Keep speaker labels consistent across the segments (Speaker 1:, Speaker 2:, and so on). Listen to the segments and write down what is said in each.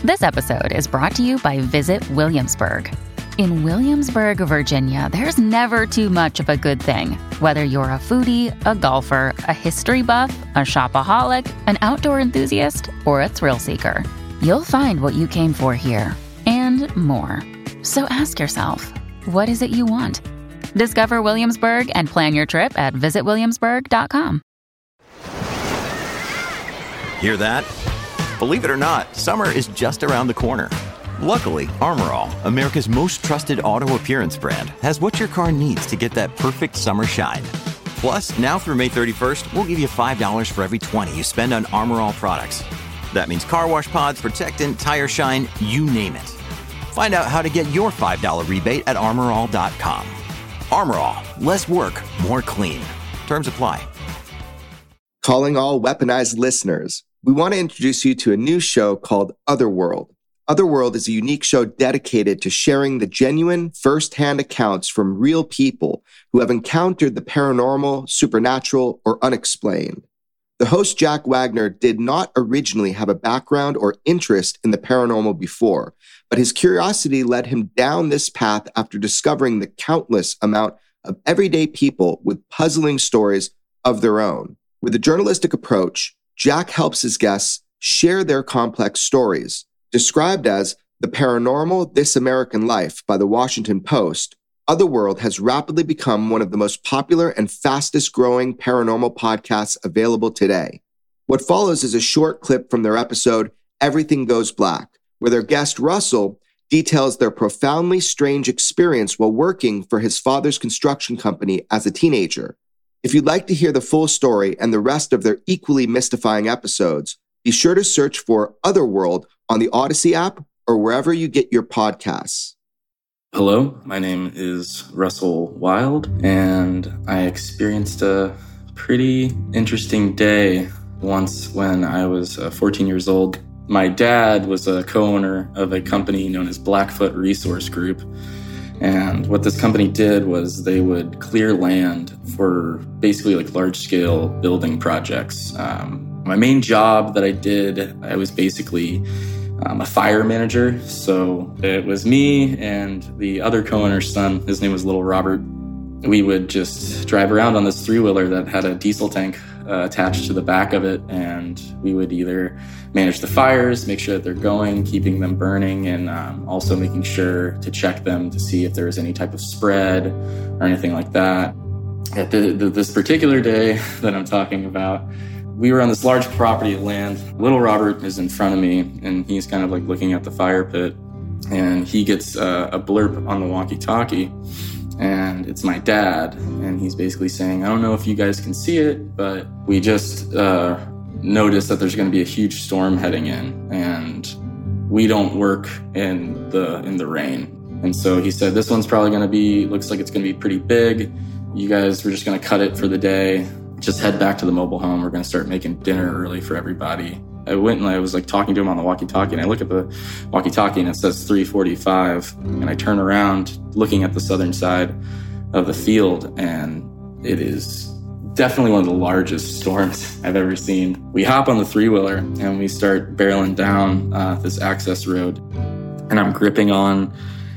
Speaker 1: This episode is brought to you by Visit Williamsburg. In Williamsburg, Virginia, there's never too much of a good thing. Whether you're a foodie, a golfer, a history buff, a shopaholic, an outdoor enthusiast, or a thrill seeker, you'll find what you came for here and more. So ask yourself, what is it you want? Discover Williamsburg and plan your trip at visitwilliamsburg.com.
Speaker 2: Hear that? Believe it or not, summer is just around the corner. Luckily, Armor All, America's most trusted auto appearance brand, has what your car needs to get that perfect summer shine. Plus, now through May 31st, we'll give you $5 for every $20 you spend on Armor All products. That means car wash pods, protectant, tire shine, you name it. Find out how to get your $5 rebate at armorall.com. Armor All, less work, more clean. Terms apply.
Speaker 3: Calling all weaponized listeners, we want to introduce you to a new show called Otherworld. Otherworld is a unique show dedicated to sharing the genuine, first-hand accounts from real people who have encountered the paranormal, supernatural, or unexplained. The host, Jack Wagner, did not originally have a background or interest in the paranormal before, but his curiosity led him down this path after discovering the countless amount of everyday people with puzzling stories of their own. With a journalistic approach, Jack helps his guests share their complex stories. Described as The Paranormal This American Life by the Washington Post, Otherworld has rapidly become one of the most popular and fastest growing paranormal podcasts available today. What follows is a short clip from their episode, Everything Goes Black, where their guest Russell details their profoundly strange experience while working for his father's construction company as a teenager. If you'd like to hear the full story and the rest of their equally mystifying episodes, be sure to search for Otherworld on the Odyssey app or wherever you get your podcasts.
Speaker 4: Hello, my name is Russell Wild, and I experienced a pretty interesting day once when I was 14 years old. My dad was a co-owner of a company known as Blackfoot Resource Group. And what this company did was they would clear land for basically like large-scale building projects. My main job that I did, I was basically a fire manager. So it was me and the other co-owner's son. His name was Little Robert. We would just drive around on this three-wheeler that had a diesel tank attached to the back of it, and we would either manage the fires, make sure that they're going, keeping them burning, and also making sure to check them to see if there was any type of spread or anything like that. At this particular day that I'm talking about, we were on this large property of land. Little Robert is in front of me, and he's kind of like looking at the fire pit, and he gets a blurb on the walkie-talkie. And it's my dad, and he's basically saying, I don't know if you guys can see it, but we just noticed that there's going to be a huge storm heading in, and we don't work in the rain. And so he said, this one's probably going to be, looks like it's going to be pretty big. You guys, we're just going to cut it for the day. Just head back to the mobile home. We're going to start making dinner early for everybody. I went and I was like talking to him on the walkie-talkie, and I look at the walkie-talkie and it says 3:45, and I turn around looking at the southern side of the field, and it is definitely one of the largest storms I've ever seen. We hop on the three-wheeler and we start barreling down this access road, and I'm gripping on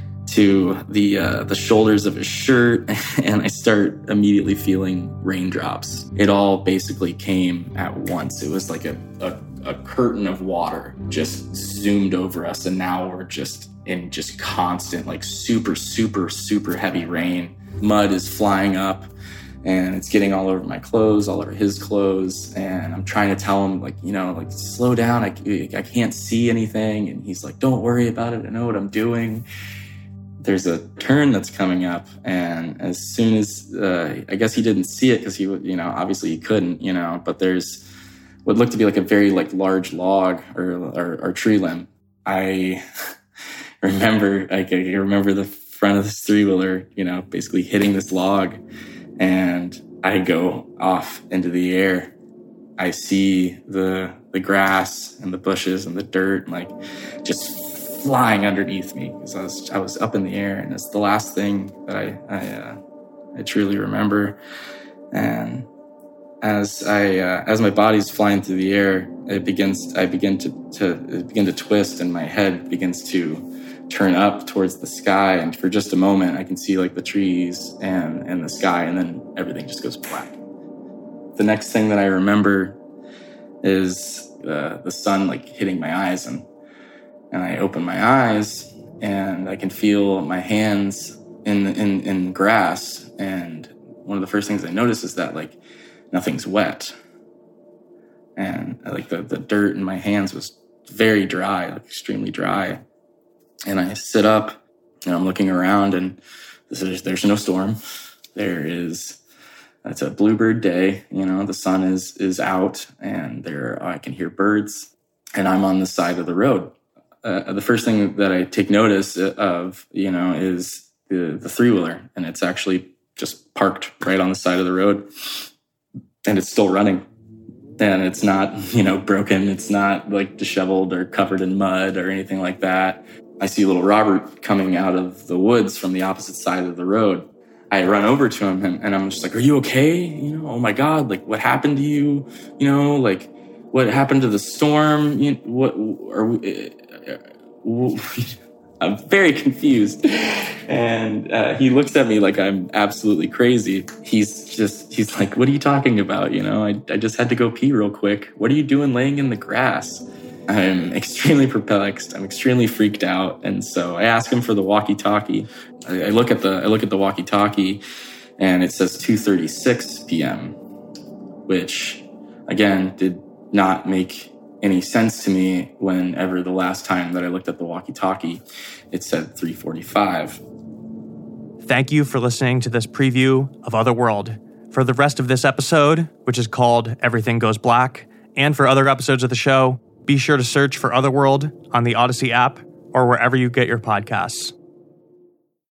Speaker 4: to the shoulders of his shirt, and I start immediately feeling raindrops. It all basically came at once. It was like a curtain of water just zoomed over us, and now we're just in just constant, like super, super, super heavy rain. Mud is flying up, and it's getting all over my clothes, all over his clothes, and I'm trying to tell him, like, you know, like, slow down, I can't see anything, and he's like, don't worry about it, I know what I'm doing. There's a turn that's coming up, and as soon as, I guess he didn't see it because he would, you know, obviously he couldn't, you know, but there's what looked to be like a very like large log or tree limb. I remember the front of this three-wheeler, you know, basically hitting this log, and I go off into the air. I see the grass and the bushes and the dirt, like, just flying underneath me, because I was up in the air, and it's the last thing that I truly remember. And As my body's flying through the air, I begin to twist, and my head begins to turn up towards the sky. And for just a moment, I can see like the trees and the sky, and then everything just goes black. The next thing that I remember is the sun like hitting my eyes, and I open my eyes, and I can feel my hands in grass. And one of the first things I notice is that like nothing's wet, and like the dirt in my hands was very dry, like extremely dry. And I sit up, and I'm looking around, and there's no storm. It's a bluebird day, the sun is out, and I can hear birds, and I'm on the side of the road. The first thing that I take notice of, is the three-wheeler, and it's actually just parked right on the side of the road, and it's still running. And it's not, broken. It's not like disheveled or covered in mud or anything like that. I see little Robert coming out of the woods from the opposite side of the road. I run over to him, and I'm just like, "Are you okay? Oh my God, like what happened to you? Like what happened to the storm? What are we?" I'm very confused. And he looks at me like I'm absolutely crazy. He's like, "What are you talking about? I just had to go pee real quick. What are you doing laying in the grass?" I'm extremely perplexed. I'm extremely freaked out. And so I ask him for the walkie-talkie. I look at the walkie-talkie, and it says 2:36 p.m., which again did not make any sense to me whenever the last time that I looked at the walkie-talkie, it said 3:45.
Speaker 5: Thank you for listening to this preview of Otherworld. For the rest of this episode, which is called Everything Goes Black, and for other episodes of the show, be sure to search for Otherworld on the Odyssey app or wherever you get your podcasts.